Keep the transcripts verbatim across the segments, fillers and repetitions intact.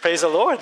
Praise the Lord.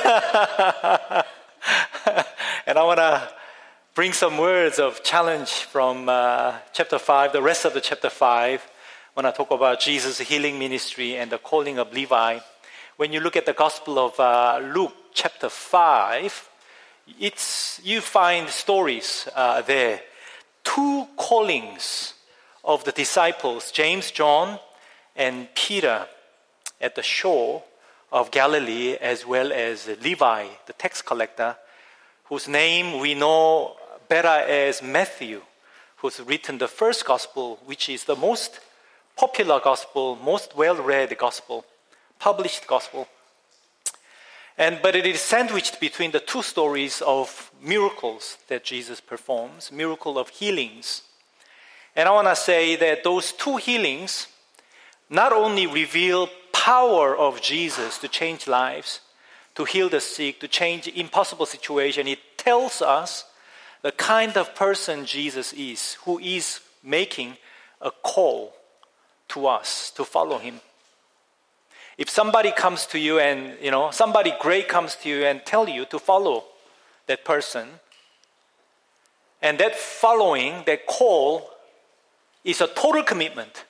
And I want to bring some words of challenge from uh, chapter five, the rest of the chapter five, when I talk about Jesus' healing ministry and the calling of Levi. When you look at the Gospel of uh, Luke chapter five, it's you find stories uh, there. Two callings of the disciples, James, John, and Peter, at the shore of Galilee, as well as Levi, the tax collector, whose name we know better as Matthew, who's written the first gospel, which is the most popular gospel, most well-read gospel, published gospel. And but it is sandwiched between the two stories of miracles that Jesus performs, miracle of healings. And I want to say that those two healings not only reveal power of Jesus to change lives, to heal the sick, to change impossible situation, it tells us the kind of person Jesus is, who is making a call to us to follow him. If somebody comes to you and, you know, somebody great comes to you and tell you to follow that person, and that following, that call, is a total commitment.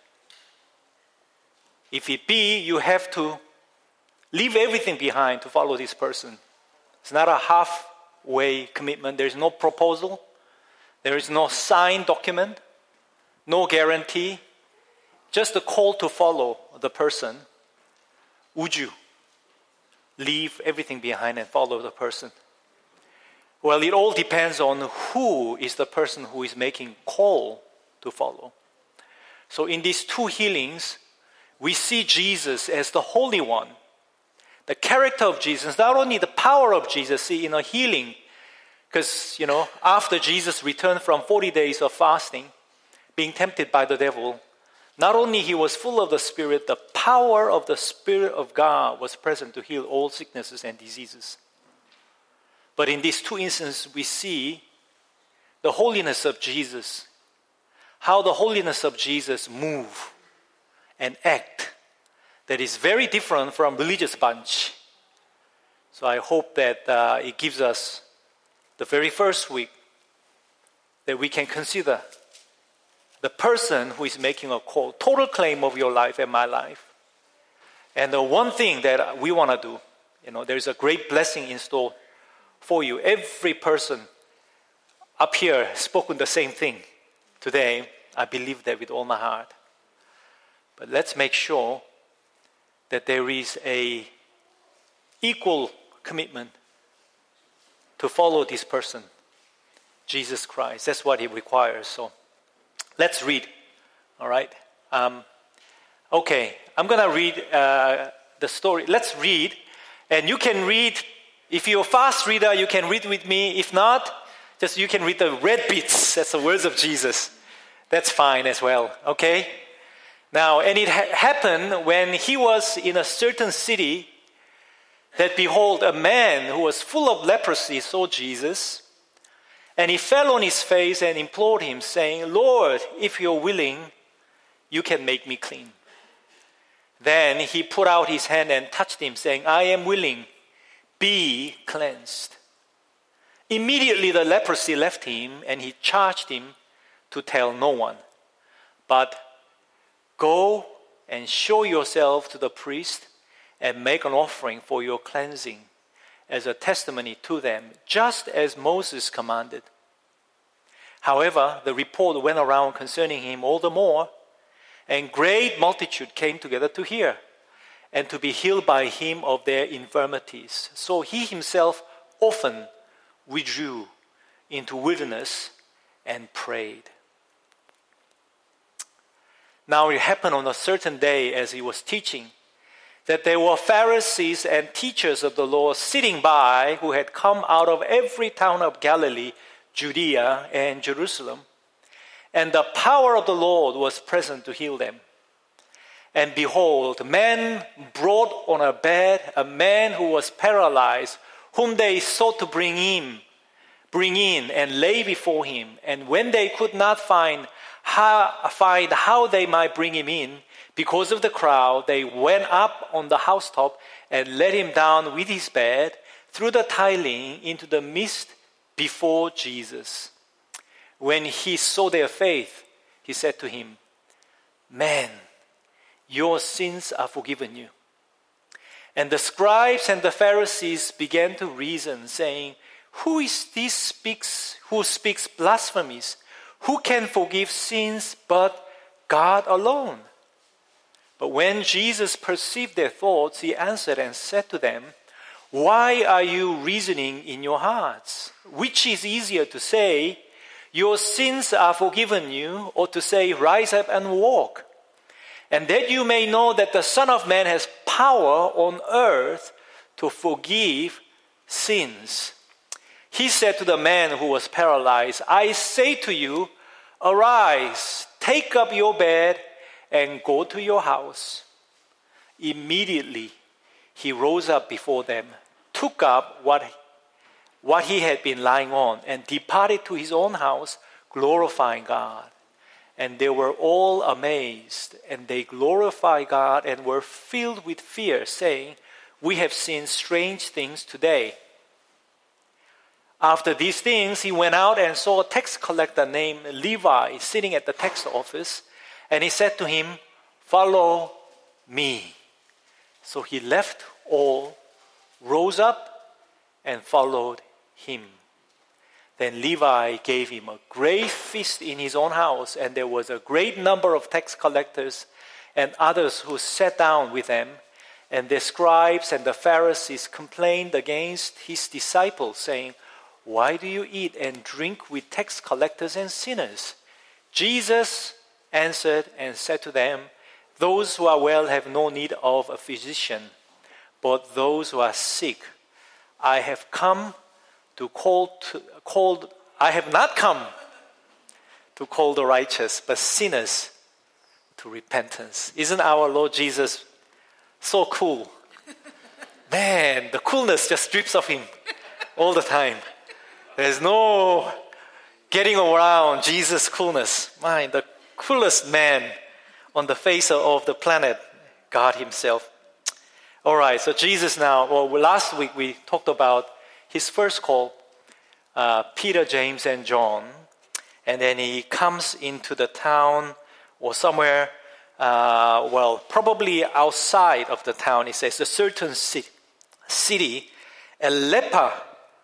If it be, you have to leave everything behind to follow this person. It's not a halfway commitment. There is no proposal. There is no signed document. No guarantee. Just a call to follow the person. Would you leave everything behind and follow the person? Well, it all depends on who is the person who is making call to follow. So in these two healings, we see Jesus as the Holy One. The character of Jesus, not only the power of Jesus, see, in a healing, because, you know, after Jesus returned from forty days of fasting, being tempted by the devil, not only he was full of the Spirit, the power of the Spirit of God was present to heal all sicknesses and diseases. But in these two instances, we see the holiness of Jesus, how the holiness of Jesus move and act that is very different from religious bunch. So I hope that uh, it gives us the very first week that we can consider the person who is making a call, total claim of your life and my life. And the one thing that we want to do, you know, there's a great blessing in store for you. Every person up here has spoken the same thing today. I believe that with all my heart. But let's make sure that there is a equal commitment to follow this person, Jesus Christ. That's what he requires. So let's read. All right. Um, okay. I'm going to read uh, the story. Let's read. And you can read. If you're a fast reader, you can read with me. If not, just you can read the red bits. That's the words of Jesus. That's fine as well. Okay. Now, and it ha- happened when he was in a certain city that, behold, a man who was full of leprosy saw Jesus, and he fell on his face and implored him, saying, Lord, if you're willing, you can make me clean. Then he put out his hand and touched him, saying, I am willing, be cleansed. Immediately the leprosy left him, and he charged him to tell no one, but go and show yourself to the priest and make an offering for your cleansing as a testimony to them, just as Moses commanded. However, the report went around concerning him all the more, and great multitude came together to hear and to be healed by him of their infirmities. So he himself often withdrew into wilderness and prayed. Now it happened on a certain day as he was teaching that there were Pharisees and teachers of the law sitting by who had come out of every town of Galilee, Judea, and Jerusalem. And the power of the Lord was present to heal them. And behold, men brought on a bed a man who was paralyzed, whom they sought to bring in, bring in and lay before him. And when they could not find how, find how they might bring him in, because of the crowd, they went up on the housetop and let him down with his bed through the tiling into the mist before Jesus. When he saw their faith, he said to him, "Man, your sins are forgiven you." And the scribes and the Pharisees began to reason, saying, "Who is this speaks who speaks blasphemies? Who can forgive sins but God alone?" But when Jesus perceived their thoughts, he answered and said to them, "Why are you reasoning in your hearts? Which is easier to say, 'Your sins are forgiven you,' or to say, 'Rise up and walk'? And that you may know that the Son of Man has power on earth to forgive sins." He said to the man who was paralyzed, "I say to you, arise, take up your bed, and go to your house." Immediately he rose up before them, took up what, what he had been lying on, and departed to his own house, glorifying God. And they were all amazed, and they glorified God and were filled with fear, saying, "We have seen strange things today." After these things, he went out and saw a tax collector named Levi sitting at the tax office, and he said to him, "Follow me." So he left all, rose up, and followed him. Then Levi gave him a great feast in his own house, and there was a great number of tax collectors and others who sat down with them. And the scribes and the Pharisees complained against his disciples, saying, "Why do you eat and drink with tax collectors and sinners?" Jesus answered and said to them, "Those who are well have no need of a physician, but those who are sick. I have come to call to, called I have not come to call the righteous, but sinners to repentance." Isn't our Lord Jesus so cool? Man, the coolness just drips off him all the time. There's no getting around Jesus' coolness. Man, the coolest man on the face of the planet, God himself. All right, so Jesus now, well, last week we talked about his first call, uh, Peter, James, and John. And then he comes into the town or somewhere, uh, well, probably outside of the town. It says a certain city, a leper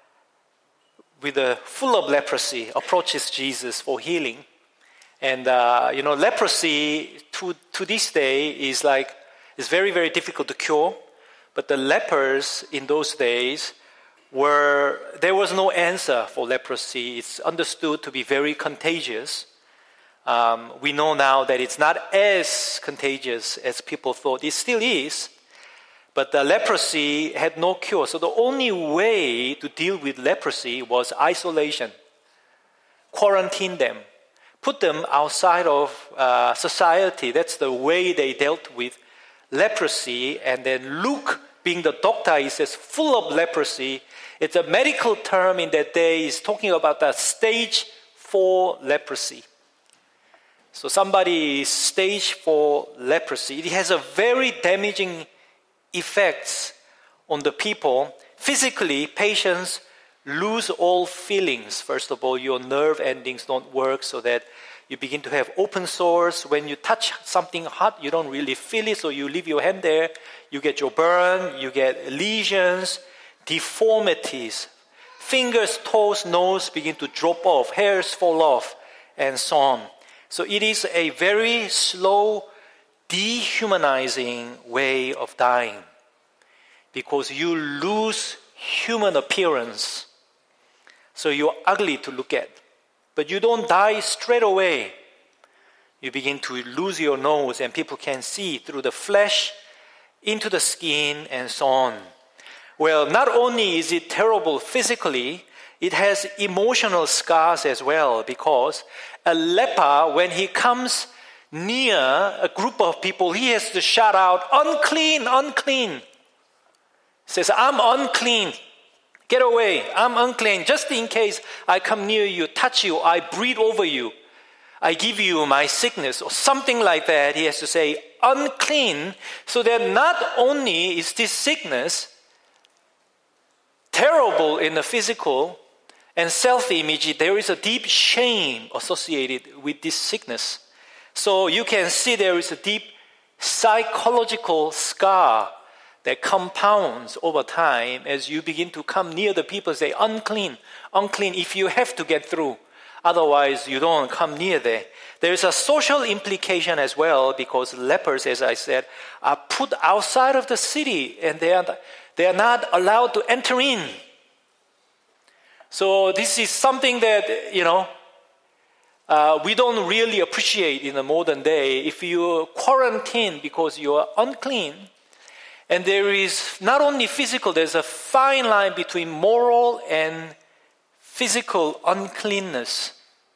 with a full of leprosy approaches Jesus for healing. And, uh, you know, leprosy to, to this day is like, is very, very difficult to cure. But the lepers in those days were, there was no answer for leprosy. It's understood to be very contagious. Um, we know now that it's not as contagious as people thought. It still is. But the leprosy had no cure. So the only way to deal with leprosy was isolation. Quarantine them. Put them outside of uh, society. That's the way they dealt with leprosy. And then Luke, being the doctor, he says, full of leprosy. It's a medical term in that day. He's talking about the stage four leprosy. So somebody is stage four leprosy. It has a very damaging effects on the people. Physically, patients lose all feelings. First of all, your nerve endings don't work, so that you begin to have open sores. When you touch something hot, you don't really feel it, so you leave your hand there. You get your burn, you get lesions, deformities. Fingers, toes, nose begin to drop off, hairs fall off, and so on. So it is a very slow, dehumanizing way of dying, because you lose human appearance. So you're ugly to look at. But you don't die straight away. You begin to lose your nose, and people can see through the flesh, into the skin, and so on. Well, not only is it terrible physically, it has emotional scars as well, because a leper, when he comes near a group of people, he has to shout out, "Unclean, unclean." He says, "I'm unclean. Get away. I'm unclean. Just in case I come near you, touch you, I breathe over you, I give you my sickness," or something like that. He has to say, unclean, so that not only is this sickness terrible in the physical and self-image, there is a deep shame associated with this sickness. So you can see there is a deep psychological scar that compounds over time as you begin to come near the people, say, unclean, unclean, if you have to get through. Otherwise, you don't come near there. There is a social implication as well, because lepers, as I said, are put outside of the city and they are, they are not allowed to enter in. So this is something that, you know, uh, we don't really appreciate in the modern day. If you quarantine because you are unclean, and there is not only physical, there's a fine line between moral and physical uncleanness.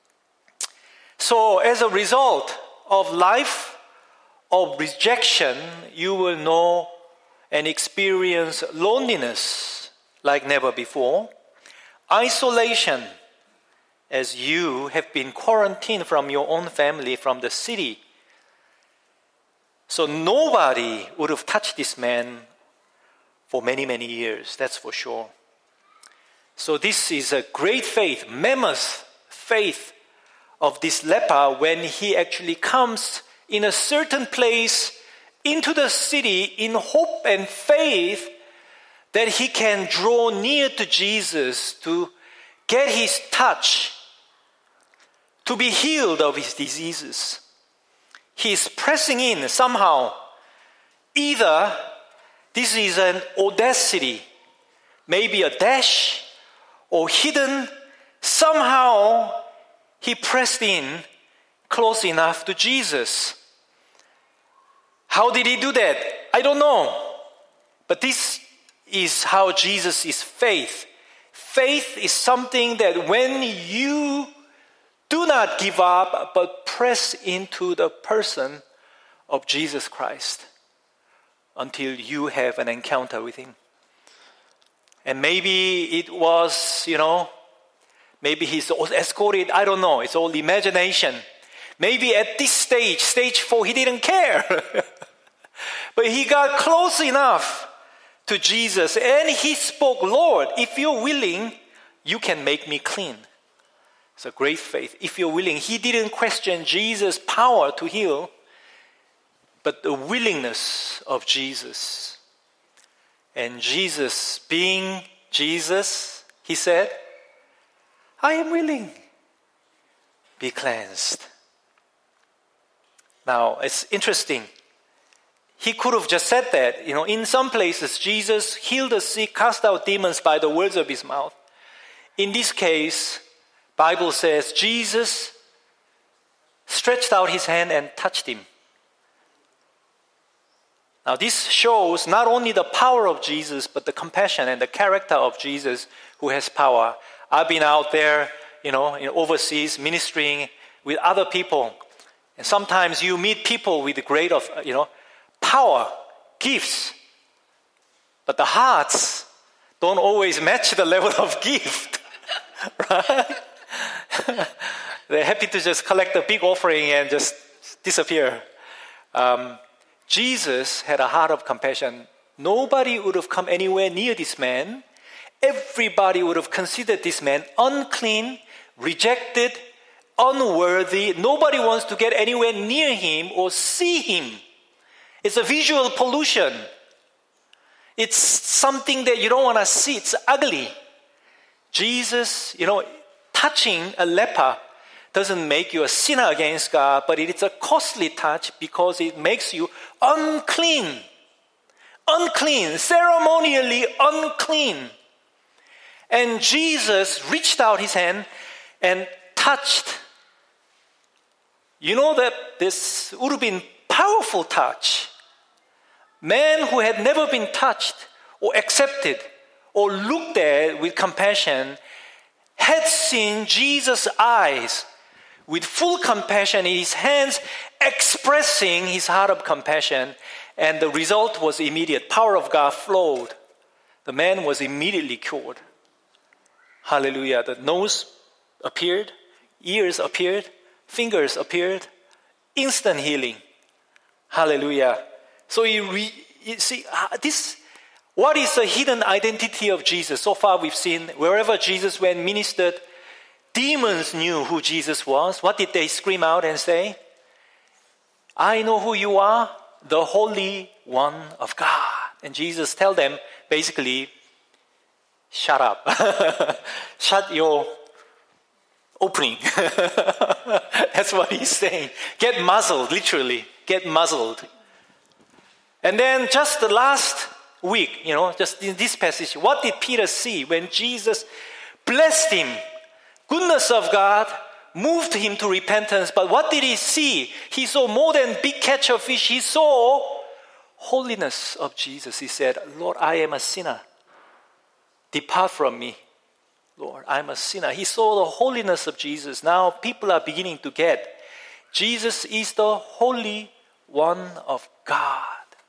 So as a result of life of rejection, you will know and experience loneliness like never before, isolation as you have been quarantined from your own family, from the city. So nobody would have touched this man for many, many years, that's for sure. So this is a great faith, mammoth faith of this leper when he actually comes in a certain place into the city in hope and faith that he can draw near to Jesus to get his touch, to be healed of his diseases. He is pressing in somehow. Either this is an audacity, maybe a dash, or hidden. Somehow he pressed in close enough to Jesus. How did he do that? I don't know. But this is how Jesus is faith. Faith is something that when you do not give up, but press into the person of Jesus Christ until you have an encounter with him. And maybe it was, you know, maybe he's escorted, I don't know, it's all imagination. Maybe at this stage, stage four, he didn't care. But he got close enough to Jesus and he spoke, Lord, if you're willing, you can make me clean. It's a great faith. If you're willing, he didn't question Jesus' power to heal, but the willingness of Jesus. And Jesus, being Jesus, he said, I am willing. Be cleansed. Now, it's interesting. He could have just said that. You know, in some places, Jesus healed the sick, cast out demons by the words of his mouth. In this case, Bible says Jesus stretched out his hand and touched him. Now this shows not only the power of Jesus, but the compassion and the character of Jesus who has power. I've been out there, you know, in overseas ministering with other people. And sometimes you meet people with great of, you know, power, gifts. But the hearts don't always match the level of gift. Right? They're happy to just collect a big offering and just disappear. Um, Jesus had a heart of compassion. Nobody would have come anywhere near this man. Everybody would have considered this man unclean, rejected, unworthy. Nobody wants to get anywhere near him or see him. It's a visual pollution. It's something that you don't want to see. It's ugly. Jesus, you know, touching a leper doesn't make you a sinner against God, but it is a costly touch because it makes you unclean. Unclean, ceremonially unclean. And Jesus reached out his hand and touched. You know that this would have been powerful touch. Man who had never been touched or accepted or looked at with compassion had seen Jesus' eyes with full compassion in his hands expressing his heart of compassion, and the result was immediate. Power of God flowed. The man was immediately cured. Hallelujah. The nose appeared, ears appeared, fingers appeared, instant healing. Hallelujah. So you, re, you see, uh, this, what is the hidden identity of Jesus? So far we've seen wherever Jesus went, ministered, demons knew who Jesus was. What did they scream out and say? I know who you are, the Holy One of God. And Jesus tell them, basically, shut up. Shut your opening. That's what he's saying. Get muzzled, literally. Get muzzled. And then just the last week, you know, just in this passage, what did Peter see when Jesus blessed him? Goodness of God moved him to repentance. But what did he see? He saw more than big catch of fish. He saw holiness of Jesus. He said, Lord, I am a sinner. Depart from me, Lord, I'm a sinner. He saw the holiness of Jesus. Now people are beginning to get Jesus is the Holy One of God.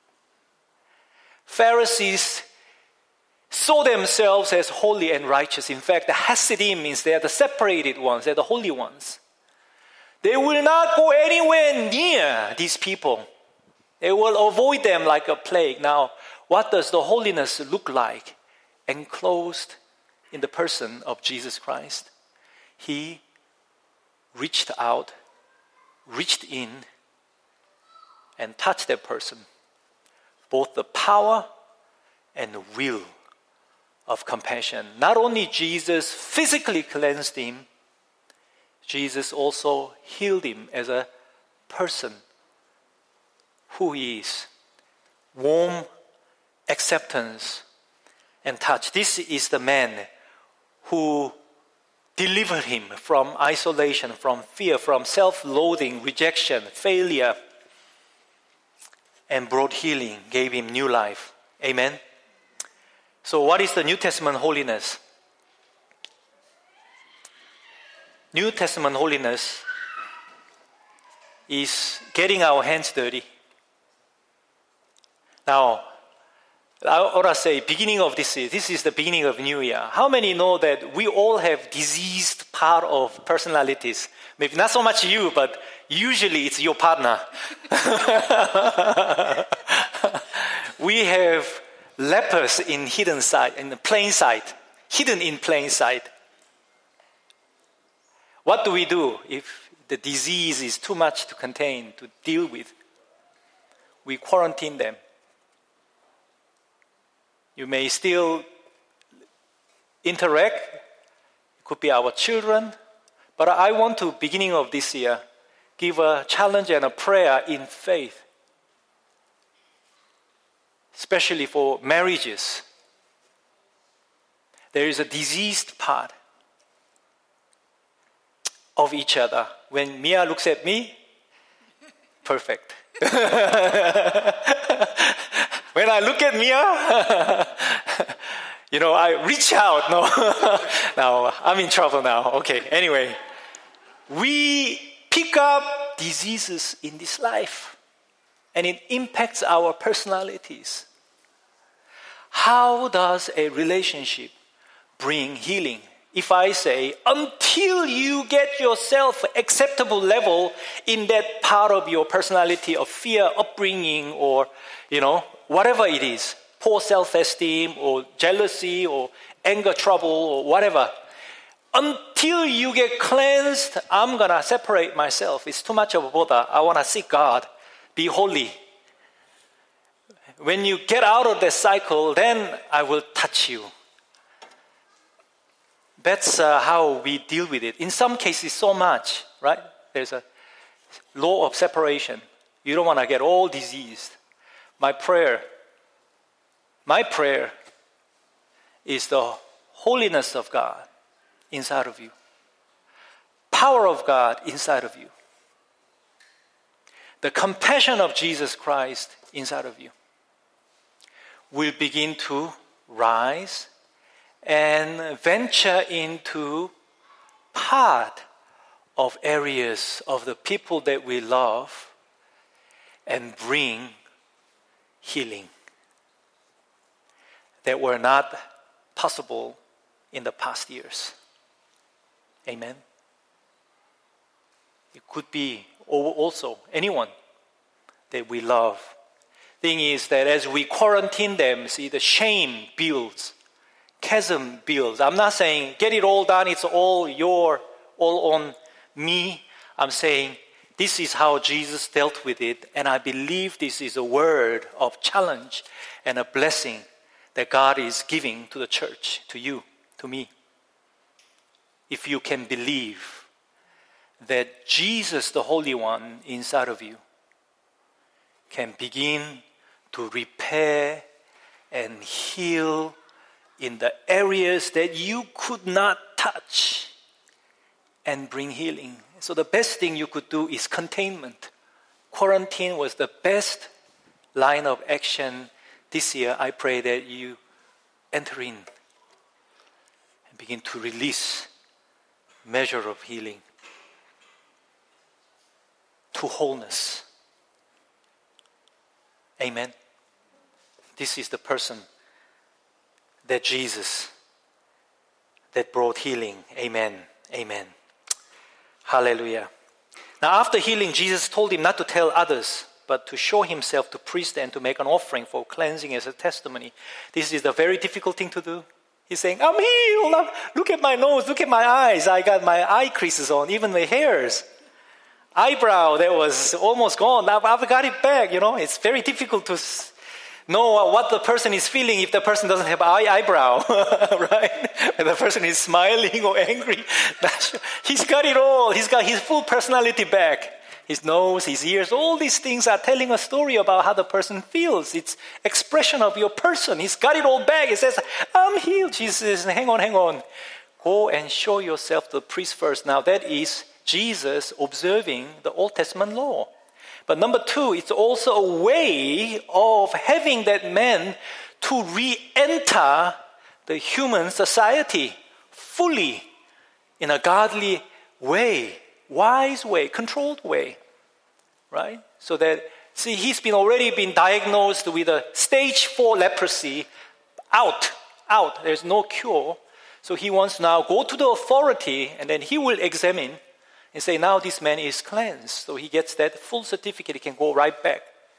Pharisees saw themselves as holy and righteous. In fact, the Hasidim means they are the separated ones, they're the holy ones. They will not go anywhere near these people. They will avoid them like a plague. Now, what does the holiness look like? Enclosed in the person of Jesus Christ. He reached out, reached in, and touched that person. Both the power and the will of compassion. Not only Jesus physically cleansed him, Jesus also healed him as a person who he is. Warm acceptance and touch. This is the man who delivered him from isolation, from fear, from self-loathing, rejection, failure, and brought healing, gave him new life. Amen? So what is the New Testament holiness? New Testament holiness is getting our hands dirty. Now, I ought to say, beginning of this year, this is the beginning of New Year. How many know that we all have diseased part of personalities? Maybe not so much you, but usually it's your partner. We have lepers in hidden sight, in the plain sight, hidden in plain sight. What do we do if the disease is too much to contain, to deal with? We quarantine them. You may still interact. It could be our children. But I want to, beginning of this year, give a challenge and a prayer in faith. Especially for marriages. There is a diseased part of each other. When Mia looks at me, perfect. When I look at Mia, you know, I reach out. No, now I'm in trouble now. Okay, anyway. We pick up diseases in this life, and it impacts our personalities. How does a relationship bring healing? If I say, until you get yourself acceptable level in that part of your personality of fear, upbringing, or, you know, whatever it is, poor self-esteem, or jealousy, or anger trouble, or whatever, until you get cleansed, I'm going to separate myself. It's too much of a bother. I want to seek God. Be holy. When you get out of that cycle, then I will touch you. That's uh, how we deal with it. In some cases, so much, right? There's a law of separation. You don't want to get all diseased. My prayer, my prayer is the holiness of God inside of you. Power of God inside of you. The compassion of Jesus Christ inside of you will begin to rise and venture into part of areas of the people that we love and bring healing that were not possible in the past years. Amen. It could be also anyone that we love. Thing is that as we quarantine them, see, the shame builds, chasm builds. I'm not saying get it all done, it's all your, all on me. I'm saying this is how Jesus dealt with it, and I believe this is a word of challenge and a blessing that God is giving to the church, to you, to me. If you can believe that Jesus, the Holy One inside of you, can begin to repair and heal in the areas that you could not touch and bring healing. So the best thing you could do is containment. Quarantine was the best line of action this year. I pray that you enter in and begin to release measure of healing to wholeness. Amen. This is the person that Jesus that brought healing. Amen. Amen. Hallelujah. Now after healing, Jesus told him not to tell others, but to show himself to priest and to make an offering for cleansing as a testimony. This is a very difficult thing to do. He's saying, I'm healed. Look at my nose. Look at my eyes. I got my eye creases on, even the hairs. Eyebrow that was almost gone. I've, I've got it back. You know, it's very difficult to know what the person is feeling if the person doesn't have eye eyebrow, right? And the person is smiling or angry. He's got it all. He's got his full personality back. His nose, his ears, all these things are telling a story about how the person feels. It's expression of your person. He's got it all back. He says, I'm healed. Jesus says, hang on, hang on. Go and show yourself to the priest first. Now that is Jesus observing the Old Testament law. But number two, it's also a way of having that man to re-enter the human society fully in a godly way, wise way, controlled way, right? So that, see, he's been already been diagnosed with a stage four leprosy, out, out, there's no cure. So he wants to now go to the authority and then he will examine and say, now this man is cleansed. So he gets that full certificate. He can go right back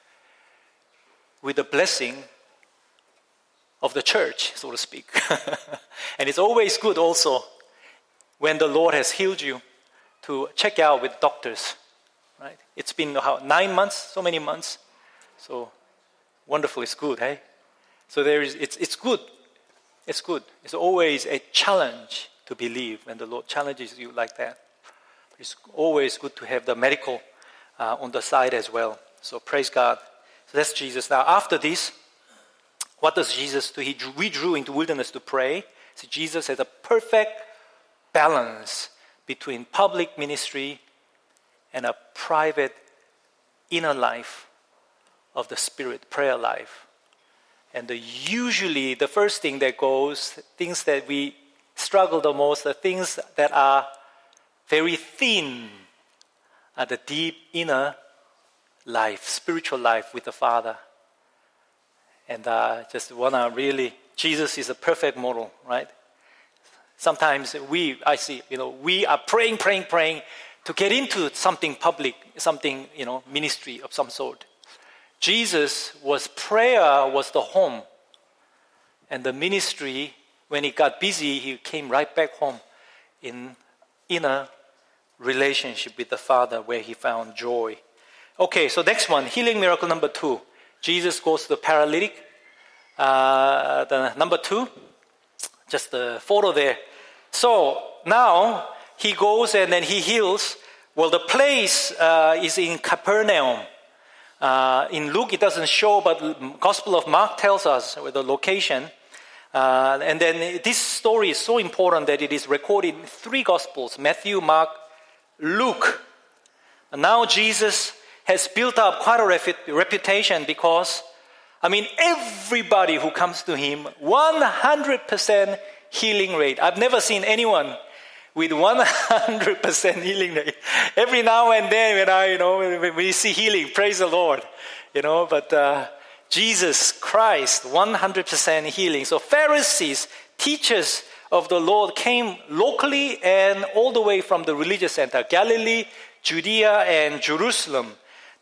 with the blessing of the church, so to speak. And it's always good also when the Lord has healed you to check out with doctors. Right? It's been how, nine months, so many months. So wonderful, it's good, hey? So there is, it's, it's good. It's good. It's always a challenge to believe when the Lord challenges you like that. It's always good to have the medical uh, on the side as well. So praise God. So that's Jesus. Now after this, what does Jesus do? He withdrew into wilderness to pray. So Jesus has a perfect balance between public ministry and a private inner life of the Spirit, prayer life. And the, usually the first thing that goes, things that we struggle the most, the things that are very thin are the deep inner life, spiritual life with the Father. And I uh, just want to really, Jesus is a perfect model, right? Sometimes we, I see, you know, we are praying, praying, praying to get into something public, something, you know, ministry of some sort. Jesus was, prayer was the home. And the ministry, when he got busy, he came right back home in inner relationship with the Father where he found joy. Okay, so next one, healing miracle number two. Jesus goes to the paralytic. Uh, the number two, just the photo there. So now he goes and then he heals. Well, the place uh, is in Capernaum. Uh, in Luke, it doesn't show, but the Gospel of Mark tells us where the location. Uh, and then this story is so important that it is recorded in three Gospels, Matthew, Mark, Luke. And now Jesus has built up quite a refu- reputation because, I mean, everybody who comes to him, one hundred percent healing rate. I've never seen anyone with one hundred percent healing rate. Every now and then when I, you know, when we see healing, praise the Lord, you know, but uh, Jesus Christ, one hundred percent healing. So Pharisees, teachers of the Lord came locally and all the way from the religious center, Galilee, Judea, and Jerusalem.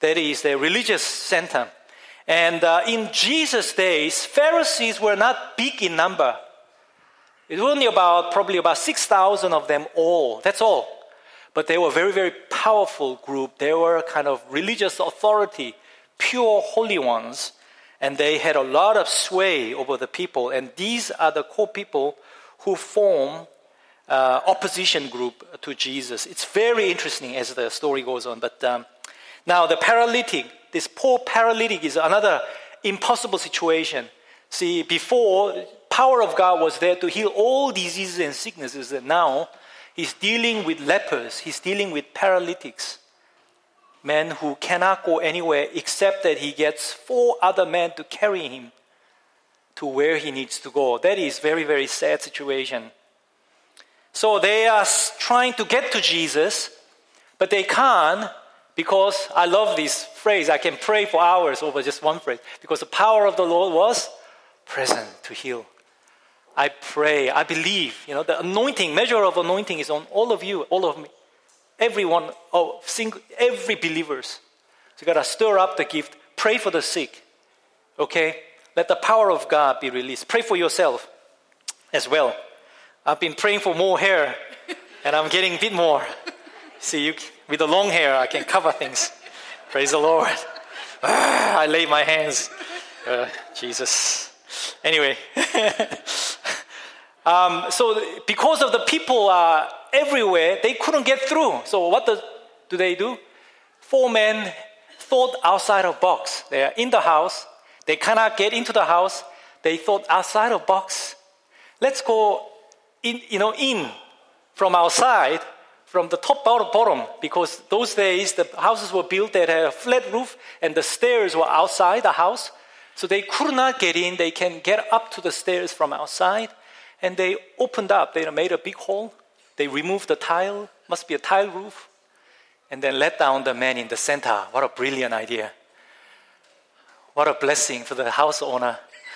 That is a religious center. And uh, in Jesus' days, Pharisees were not big in number. It was only about, probably about six thousand of them all. That's all. But they were a very, very powerful group. They were kind of religious authority, pure holy ones. And they had a lot of sway over the people. And these are the core people who form uh, opposition group to Jesus. It's very interesting as the story goes on. But um, now the paralytic, this poor paralytic is another impossible situation. See, before, power of God was there to heal all diseases and sicknesses. And now, he's dealing with lepers. He's dealing with paralytics. Men who cannot go anywhere except that he gets four other men to carry him to where he needs to go. That is very, very sad situation. So they are trying to get to Jesus, but they can't because I love this phrase. I can pray for hours over just one phrase because the power of the Lord was present to heal. I pray, I believe, you know, the anointing, measure of anointing is on all of you, all of me. Everyone, oh, single, every believers. So you got to stir up the gift. Pray for the sick. Okay? Let the power of God be released. Pray for yourself as well. I've been praying for more hair, and I'm getting a bit more. See, you, with the long hair, I can cover things. Praise the Lord. I lay my hands. Uh, Jesus. Anyway. um, so because of the people are everywhere, they couldn't get through. So what do, do they do? Four men thought outside of box. They are in the house. They cannot get into the house. They thought outside of box. Let's go in, you know, in from outside, from the top to bottom, because those days the houses were built that had a flat roof and the stairs were outside the house. So they could not get in. They can get up to the stairs from outside. And they opened up. They made a big hole. They removed the tile, must be a tile roof, and then let down the man in the center. What a brilliant idea. What a blessing for the house owner.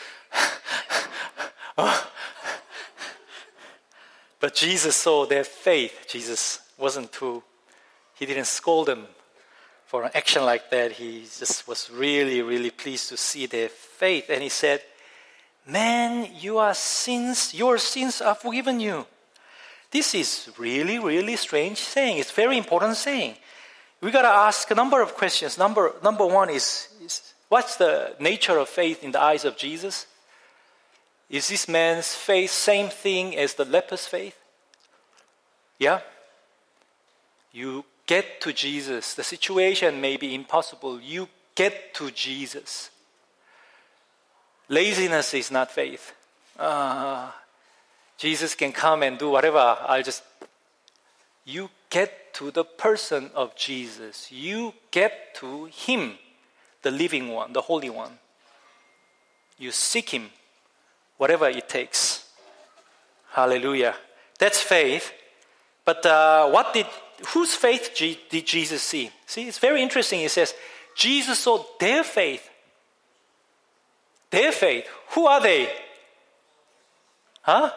But Jesus saw their faith. Jesus wasn't too, he didn't scold them for an action like that. He just was really, really pleased to see their faith. And he said, man, your sins, your sins are forgiven you. This is really, really strange saying. It's very important saying. We got to ask a number of questions. Number, number one is, is, what's the nature of faith in the eyes of Jesus? Is this man's faith same thing as the leper's faith? Yeah? You get to Jesus. The situation may be impossible. You get to Jesus. Laziness is not faith. Uh, Jesus can come and do whatever. I'll just... You get to the person of Jesus. You get to Him, the living one, the Holy One. You seek Him, whatever it takes. Hallelujah. That's faith. But uh, what did... Whose faith G- did Jesus see? See, it's very interesting. It says, Jesus saw their faith. Their faith. Who are they? Huh?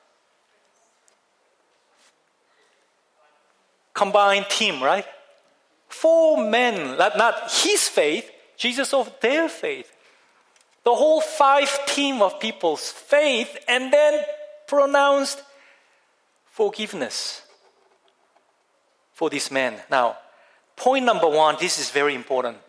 Combined team, right? Four men, not, not his faith, Jesus saw their faith. The whole five team of people's faith, and then pronounced forgiveness for this man. Now, point number one, this is very important.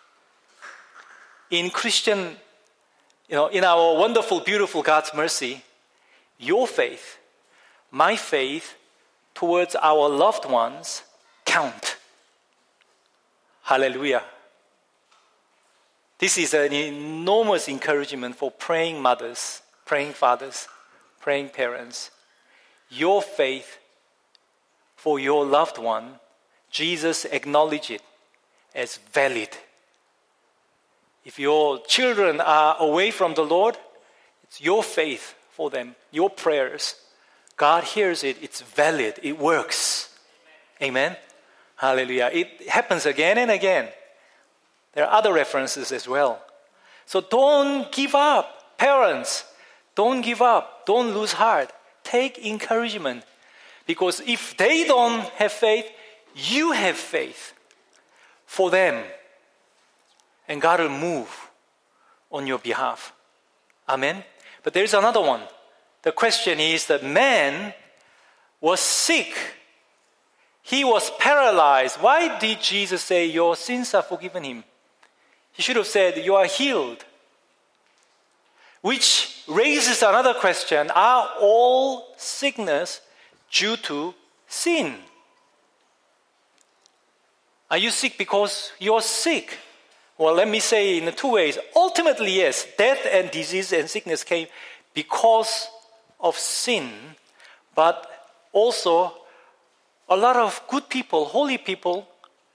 In Christian, you know, in our wonderful, beautiful God's mercy, your faith, my faith towards our loved ones count. Hallelujah. This is an enormous encouragement for praying mothers, praying fathers, praying parents. Your faith for your loved one, Jesus acknowledged it as valid. If your children are away from the Lord, it's your faith for them, your prayers. God hears it, it's valid, it works. Amen? Hallelujah. It happens again and again. There are other references as well. So don't give up. Parents, don't give up. Don't lose heart. Take encouragement. Because if they don't have faith, you have faith for them. and God will move on your behalf. Amen? But there is another one. The question is that man was sick. He was paralyzed. Why did Jesus say, your sins are forgiven him? He should have said, you are healed. Which raises another question. Are all sickness due to sin? Are you sick because you're sick? Well, let me say in two ways. Ultimately, yes, death and disease and sickness came because of sin. But also, a lot of good people, holy people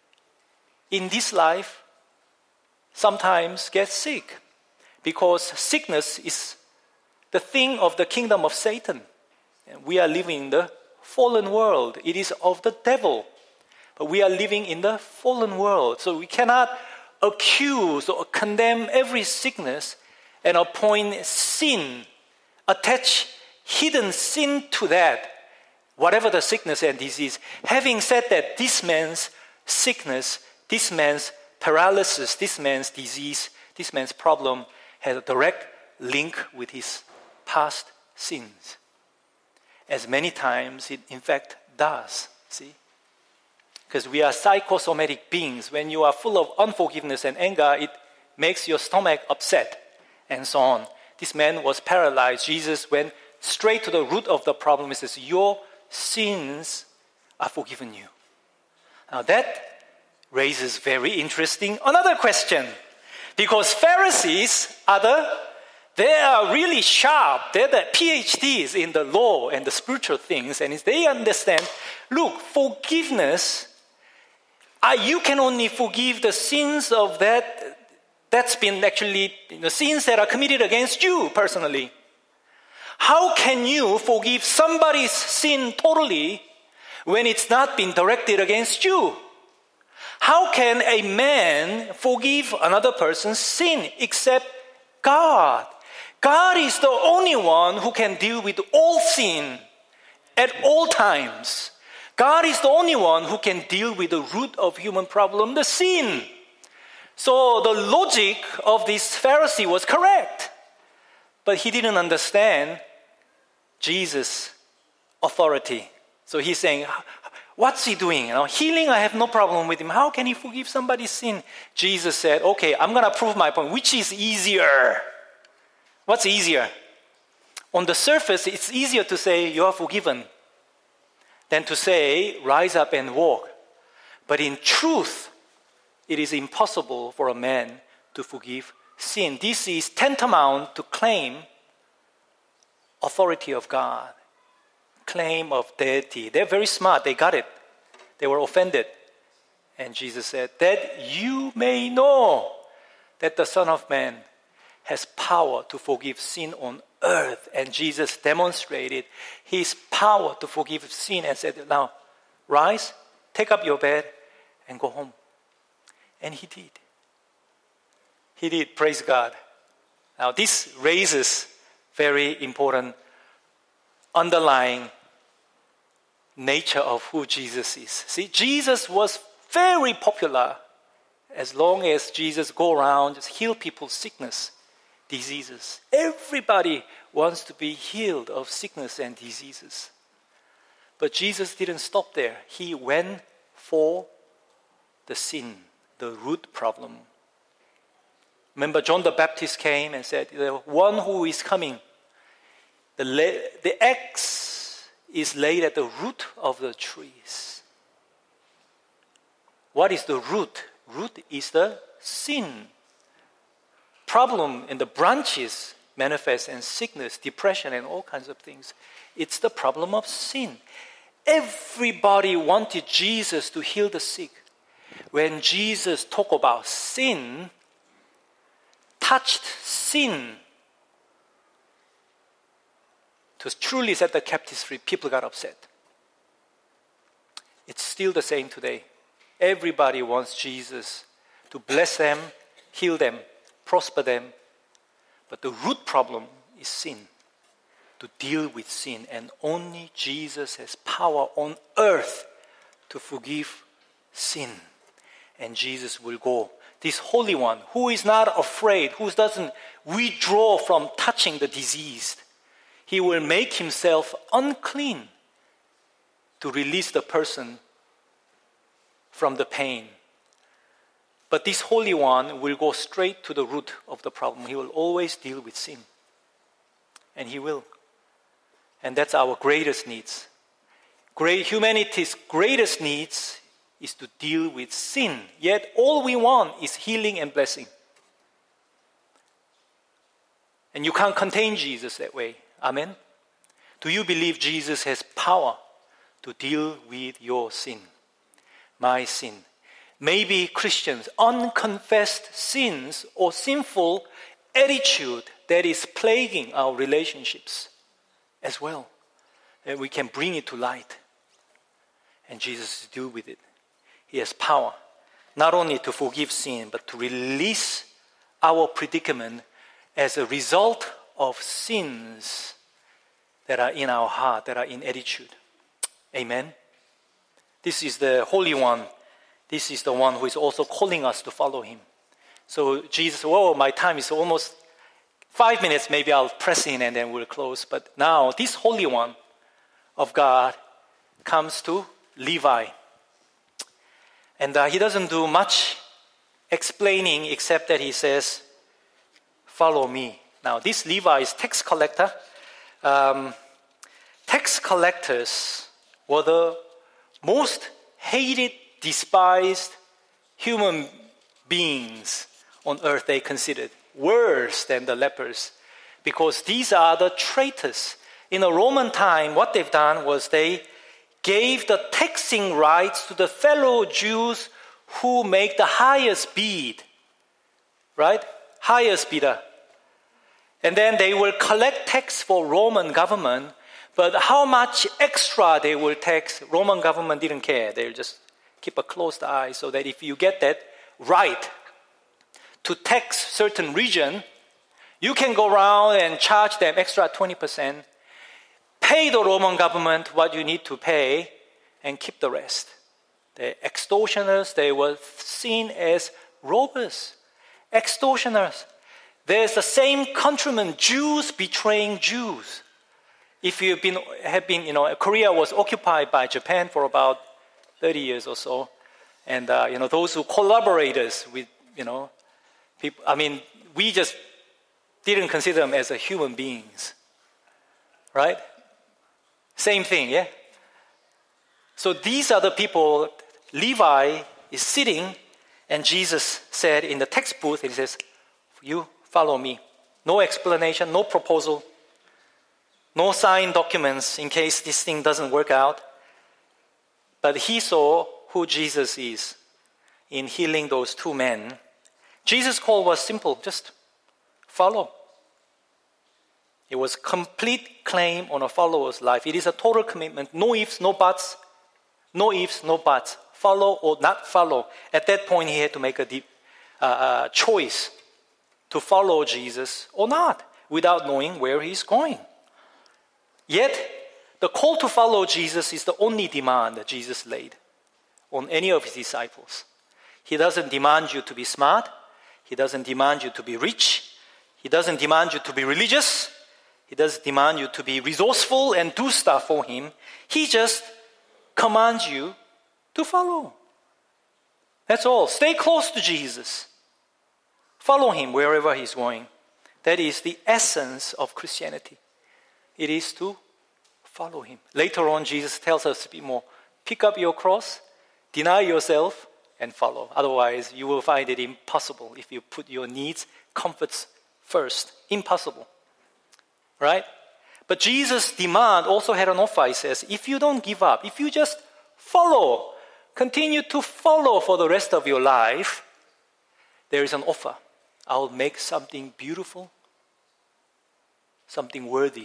in this life sometimes get sick because sickness is the thing of the kingdom of Satan. And we are living in the fallen world. It is of the devil. But we are living in the fallen world. So we cannot accuse or condemn every sickness and appoint sin, attach hidden sin to that, whatever the sickness and disease. Having said that, this man's sickness, this man's paralysis, this man's disease, this man's problem has a direct link with his past sins. As many times it in fact does, see? Because we are psychosomatic beings. When you are full of unforgiveness and anger, it makes your stomach upset and so on. This man was paralyzed. Jesus went straight to the root of the problem. He says, your sins are forgiven you. Now that raises very interesting another question. Because Pharisees are the, they are really sharp. They're the PhDs in the law and the spiritual things. And they understand, look, forgiveness, uh, you can only forgive the sins of that, that's been actually, you know, sins that are committed against you personally. How can you forgive somebody's sin totally when it's not been directed against you? How can a man forgive another person's sin except God? God is the only one who can deal with all sin at all times. God is the only one who can deal with the root of human problem, the sin. So the logic of this Pharisee was correct. But he didn't understand Jesus' authority. So he's saying, what's he doing? You know, healing, I have no problem with him. How can he forgive somebody's sin? Jesus said, okay, I'm going to prove my point. Which is easier? What's easier? On the surface, it's easier to say you are forgiven than to say rise up and walk. But in truth, it is impossible for a man to forgive sin. This is tantamount to claim authority of God, claim of deity. They're very smart. They got it. They were offended. And Jesus said, that you may know that the Son of Man has power to forgive sin on earth. And Jesus demonstrated his power to forgive sin and said, now, rise, take up your bed, and go home. And he did. He did, praise God. Now, this raises very important underlying nature of who Jesus is. See, Jesus was very popular as long as Jesus go around, just heal people's sickness, diseases. Everybody wants to be healed of sickness and diseases. But Jesus didn't stop there. He went for the sin, the root problem. Remember, John the Baptist came and said, the one who is coming, the, la- the axe is laid at the root of the trees. What is the root? Root is the sin. Problem in the branches manifest in sickness, depression, and all kinds of things. It's the problem of sin. Everybody wanted Jesus to heal the sick. When Jesus talked about sin, touched sin to truly set the captives free, people got upset. It's still the same today. Everybody wants Jesus to bless them, heal them, prosper them. But the root problem is sin, to deal with sin. And only Jesus has power on earth to forgive sin. And Jesus will go this Holy One, who is not afraid, who doesn't withdraw from touching the diseased, he will make himself unclean to release the person from the pain. But this Holy One will go straight to the root of the problem. He will always deal with sin. And he will. And that's our greatest needs. Great humanity's greatest needs is to deal with sin. Yet all we want is healing and blessing. And you can't contain Jesus that way. Amen? Do you believe Jesus has power to deal with your sin? My sin. Maybe Christians, unconfessed sins or sinful attitude that is plaguing our relationships as well. And we can bring it to light. And Jesus deal with it. He has power not only to forgive sin, but to release our predicament as a result of sins that are in our heart, that are in attitude. Amen. This is the Holy One. This is the one who is also calling us to follow him. So Jesus, whoa, my time is almost five minutes. Maybe I'll press in and then we'll close. But now this Holy One of God comes to Levi. And uh, he doesn't do much explaining except that he says, follow me. Now this Levi is tax collector. Um, tax collectors were the most hated, despised human beings on earth, they considered. Worse than the lepers. Because these are the traitors. In the Roman time, what they've done was they gave the taxing rights to the fellow Jews who make the highest bid. Right? Highest bidder. And then they will collect tax for Roman government, but how much extra they will tax, Roman government didn't care. They'll just keep a closed eye so that if you get that right to tax certain region, you can go around and charge them extra twenty percent, pay the Roman government what you need to pay, and keep the rest. The extortioners, they were seen as robbers, extortioners. There's the same countrymen, Jews betraying Jews. If you've been, have been, you know, Korea was occupied by Japan for about thirty years or so. And, uh, you know, those who collaborated with, you know, people, I mean, we just didn't consider them as a human beings. Right? Same thing, yeah? So these are the people, Levi is sitting, and Jesus said in the text booth, he says, you follow me. No explanation, no proposal, no signed documents in case this thing doesn't work out. But he saw who Jesus is in healing those two men. Jesus' call was simple, just follow. It was complete claim on a follower's life. It is a total commitment, no ifs, no buts, no ifs, no buts. Follow or not follow. At that point, he had to make a deep, uh, uh, choice to follow Jesus or not, without knowing where he's going. Yet, the call to follow Jesus is the only demand that Jesus laid on any of his disciples. He doesn't demand you to be smart. He doesn't demand you to be rich. He doesn't demand you to be religious. He doesn't demand you to be resourceful and do stuff for him. He just commands you to follow. That's all. Stay close to Jesus. Follow him wherever he's going. That is the essence of Christianity. It is to follow him. Later on, Jesus tells us a bit more. Pick up your cross, deny yourself, and follow. Otherwise, you will find it impossible if you put your needs, comforts first. Impossible. Right? But Jesus' demand also had an offer. He says, if you don't give up, if you just follow, continue to follow for the rest of your life, there is an offer. I'll make something beautiful, something worthy,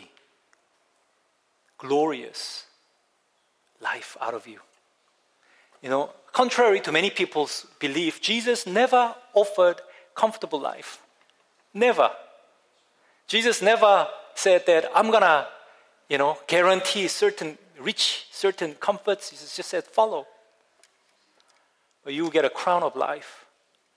glorious life out of you. You know, contrary to many people's belief, Jesus never offered comfortable life. Never. Jesus never said that I'm going to, you know, guarantee certain rich, certain comforts. He just said, follow. But you will get a crown of life.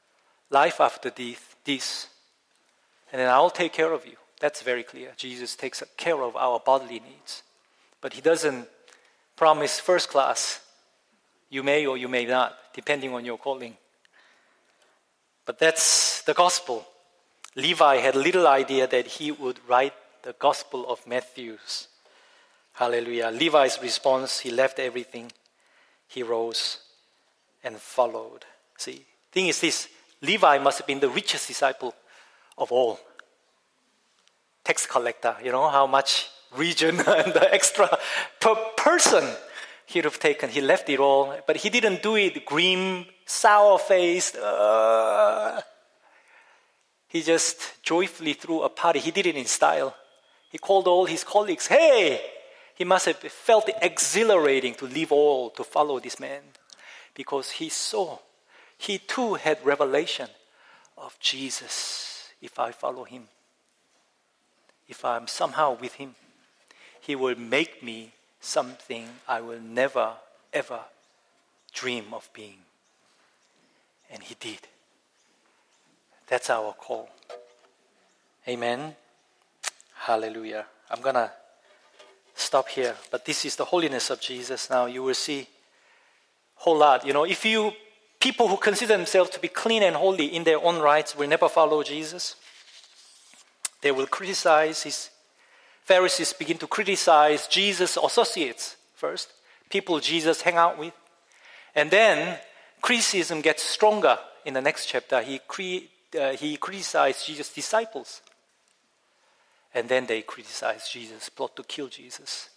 life after this, and then I'll take care of you. That's very clear. Jesus takes care of our bodily needs. But he doesn't promise first class. You may or you may not, depending on your calling. But that's the gospel. Levi had little idea that he would write the gospel of Matthew's. Hallelujah. Levi's response, he left everything. He rose and followed. See, thing is this, Levi must have been the richest disciple of all. Tax collector, you know, how much region and the extra per person he would have taken. He left it all, but he didn't do it grim, sour-faced. Uh, he just joyfully threw a party. He did it in style. He called all his colleagues. Hey! He must have felt it exhilarating to leave all to follow this man, because he saw, he too had revelation of Jesus. If I follow him, if I'm somehow with him, he will make me something I will never, ever dream of being. And he did. That's our call. Amen. Hallelujah. I'm going to stop here. But this is the holiness of Jesus. Now you will see a whole lot. You know, if you, people who consider themselves to be clean and holy in their own rights will never follow Jesus. They will criticize his, Pharisees begin to criticize Jesus' associates first, people Jesus hang out with. And then criticism gets stronger in the next chapter. He, cre- uh, he criticized Jesus' disciples. And then they criticize Jesus, plot to kill Jesus.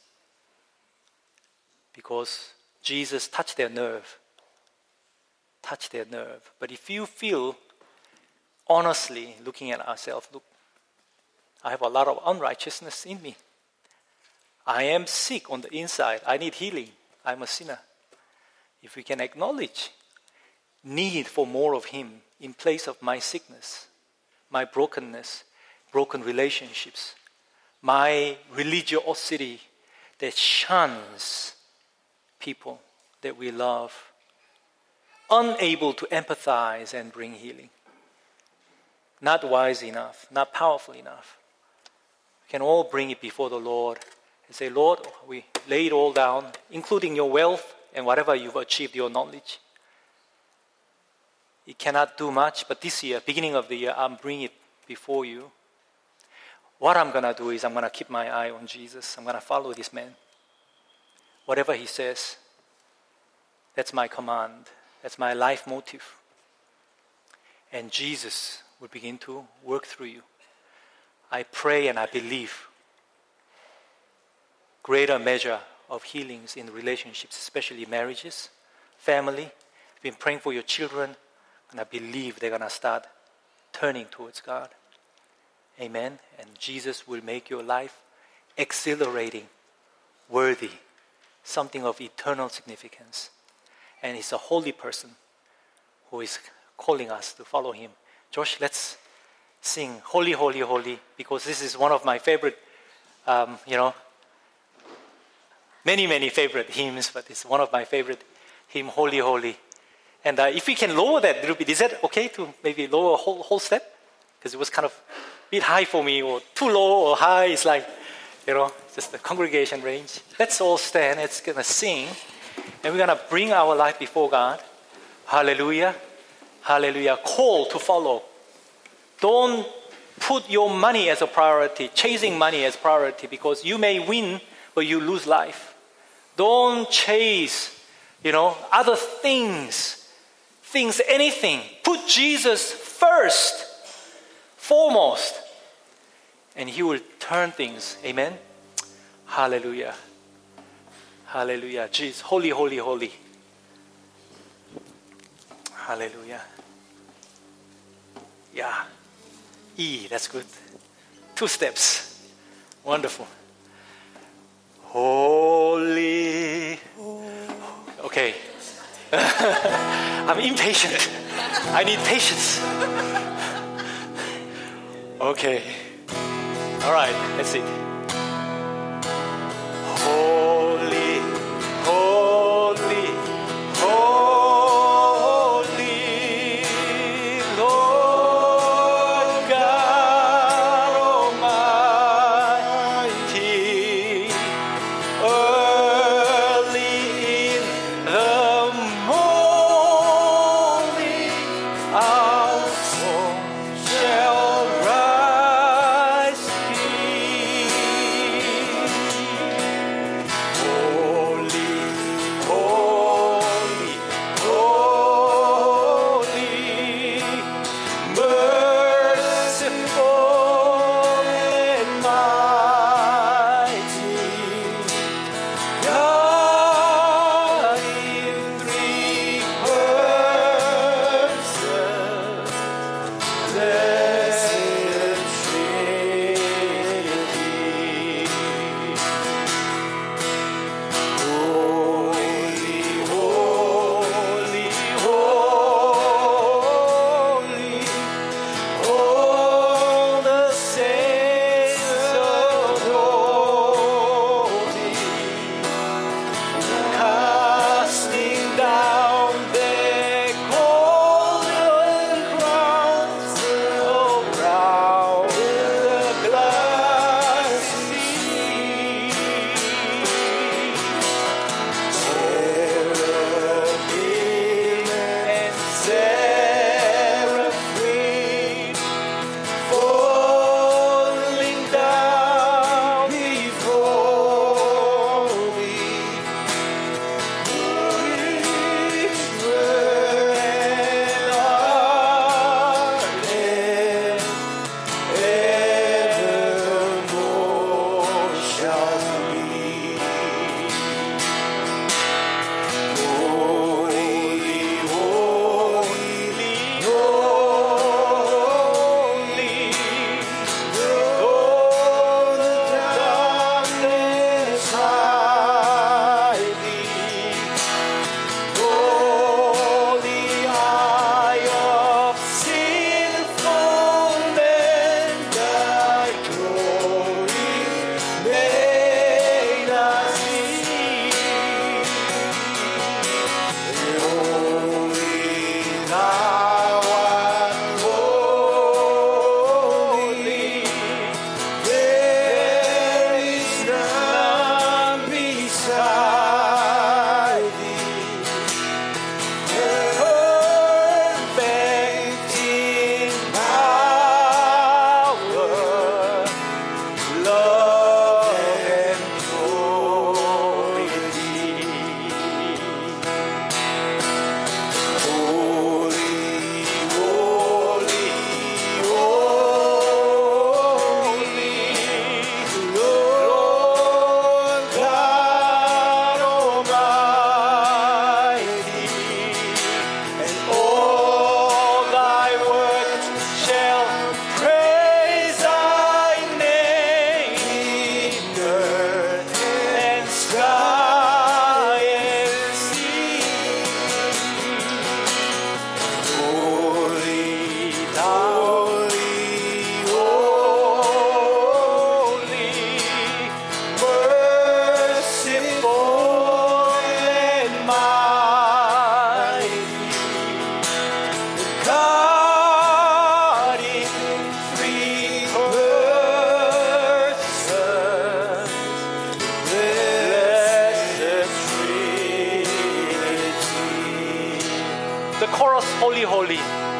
Because Jesus touched their nerve. Touched their nerve. But if you feel, honestly, looking at ourselves, look, I have a lot of unrighteousness in me. I am sick on the inside. I need healing. I'm a sinner. If we can acknowledge need for more of him in place of my sickness, my brokenness, broken relationships, my religiosity that shuns people that we love, unable to empathize and bring healing, not wise enough, not powerful enough. We can all bring it before the Lord and say, Lord, we lay it all down, including your wealth and whatever you've achieved, your knowledge. You cannot do much, but this year, beginning of the year, I'm bringing it before you. What I'm going to do is I'm going to keep my eye on Jesus. I'm going to follow this man. Whatever he says, that's my command. That's my life motive. And Jesus will begin to work through you. I pray and I believe greater measure of healings in relationships, especially marriages, family. I've been praying for your children, and I believe they're going to start turning towards God. Amen. And Jesus will make your life exhilarating, worthy, something of eternal significance. And he's a holy person who is calling us to follow him. Josh, let's sing Holy, Holy, Holy, because this is one of my favorite, um, you know, many, many favorite hymns, but it's one of my favorite hymn, Holy, Holy. And uh, if we can lower that a little bit, is that okay to maybe lower a whole, whole step? Because it was kind of a bit high for me, or too low or high. It's like, you know, just the congregation range. Let's all stand. It's going to sing. And we're going to bring our life before God. Hallelujah. Hallelujah. Call to follow. Don't put your money as a priority, chasing money as priority, because you may win, but you lose life. Don't chase, you know, other things, things, anything. Put Jesus first, foremost, and he will turn things. Amen. Hallelujah. Hallelujah. Jesus, holy, holy, holy. Hallelujah. Yeah. E, that's good. Two steps. Wonderful. Holy. Okay. I'm impatient. I need patience. Okay. All right, that's it. Holy, holy, holy Lord. chorus, holy, holy.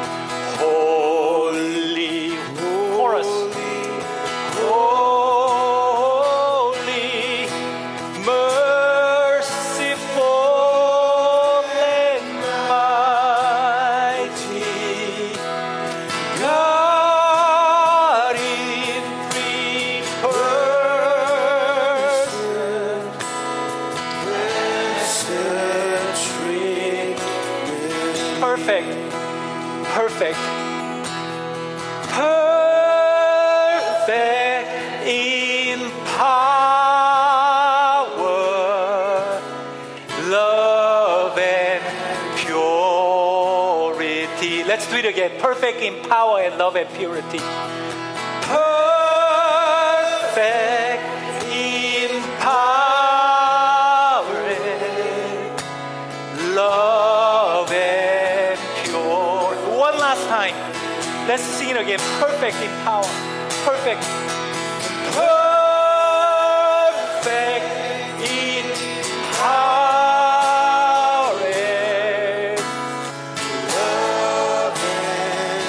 Holy, chorus. Holy, merciful and mighty, God in three persons, perfect, perfect. Perfect in power, love and purity. Let's do it again. Perfect in power and love and purity. Perfect in power and love and pure. One last time. Let's sing it again. Perfect in power. Perfect. Perfect in power and love and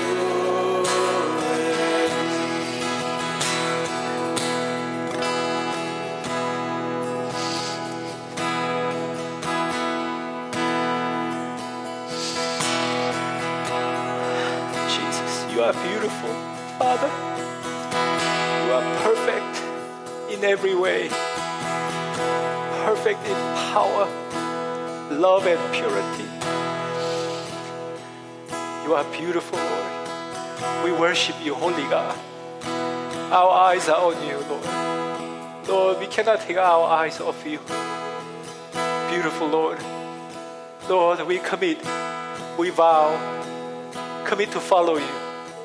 You are beautiful, Father. You are perfect in every way. Perfect in power, love, and purity. You are beautiful, Lord. We worship you, Holy God. Our eyes are on you, Lord. Lord, we cannot take our eyes off you. Beautiful Lord. Lord, we commit, we vow, commit to follow you.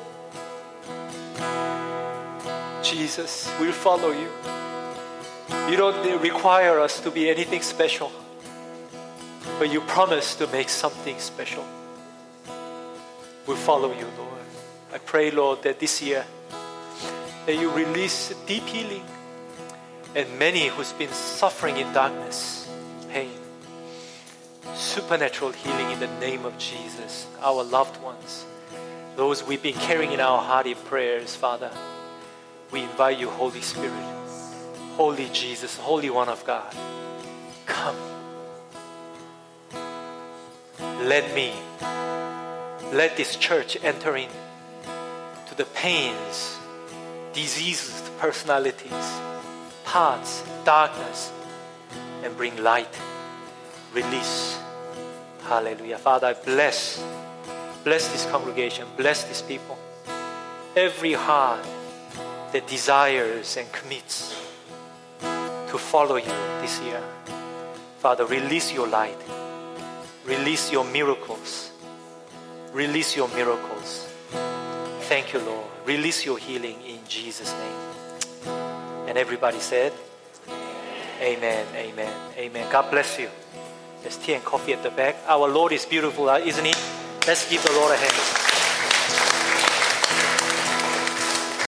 Jesus, we'll follow you. You don't require us to be anything special, but you promise to make something special. We'll follow you, Lord. I pray, Lord, that this year, that you release deep healing and many who's been suffering in darkness, pain, supernatural healing in the name of Jesus, our loved ones, those we've been carrying in our heart in prayers, Father. We invite you, Holy Spirit, Holy Jesus, Holy One of God, come. Let me, let this church enter in to the pains, diseases, personalities, parts, darkness, and bring light, release. Hallelujah. Father, I bless, bless this congregation, bless these people. Every heart that desires and commits to follow you this year. Father, release your light. Release your miracles. Release your miracles. Thank you, Lord. Release your healing in Jesus' name. And everybody said, Amen, amen, amen. God bless you. There's tea and coffee at the back. Our Lord is beautiful, isn't he? Let's give the Lord a hand.